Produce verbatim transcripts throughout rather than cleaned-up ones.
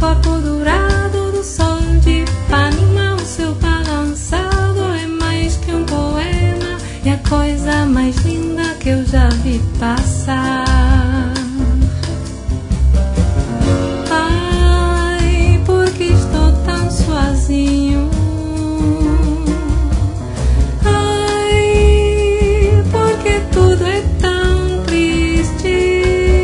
corpo dourado do sol de Ipanema, o seu balançado é mais que um poema, é a coisa mais linda que eu já vi passar. Ai, porque estou tão sozinho. Ai, porque tudo é tão triste.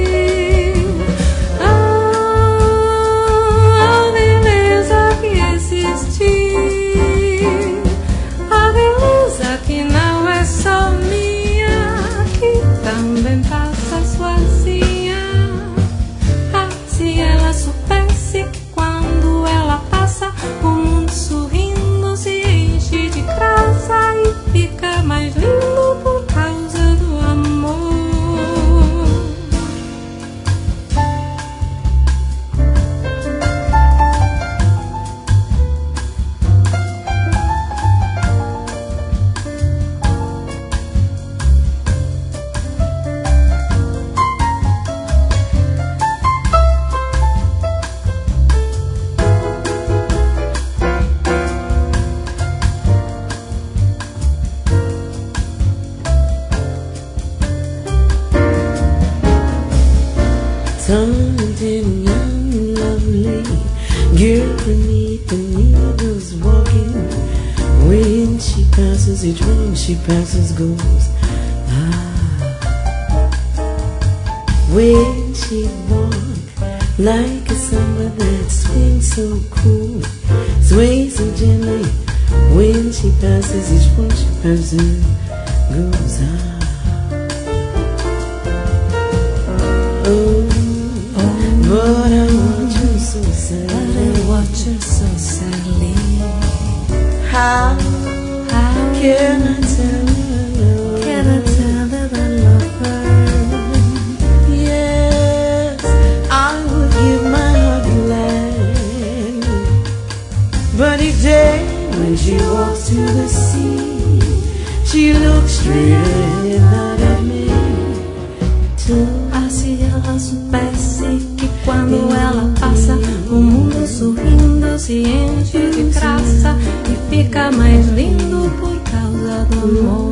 Que não é só minha, que também passa sozinha. Ah, se ela soubesse que quando ela passa, o mundo sorrindo se enche de graça e fica mais lindo por causa do amor. Something young, lovely, girl beneath the needles walking. When she passes, each one she passes goes. Ah, when she walks like a samba that swings so cool, sways so gently. When she passes, each one she passes goes. Ah, oh. But I want you so sadly. But I watch her so sadly. How, How can I tell her? Can I tell that I love her? Yes, I would give my heart gladly. But each day when she walks to the sea, she looks straight ahead, not at me. Ah, se ela soubesse que quando ela passa, o mundo sorrindo se enche de graça e fica mais lindo por causa do amor.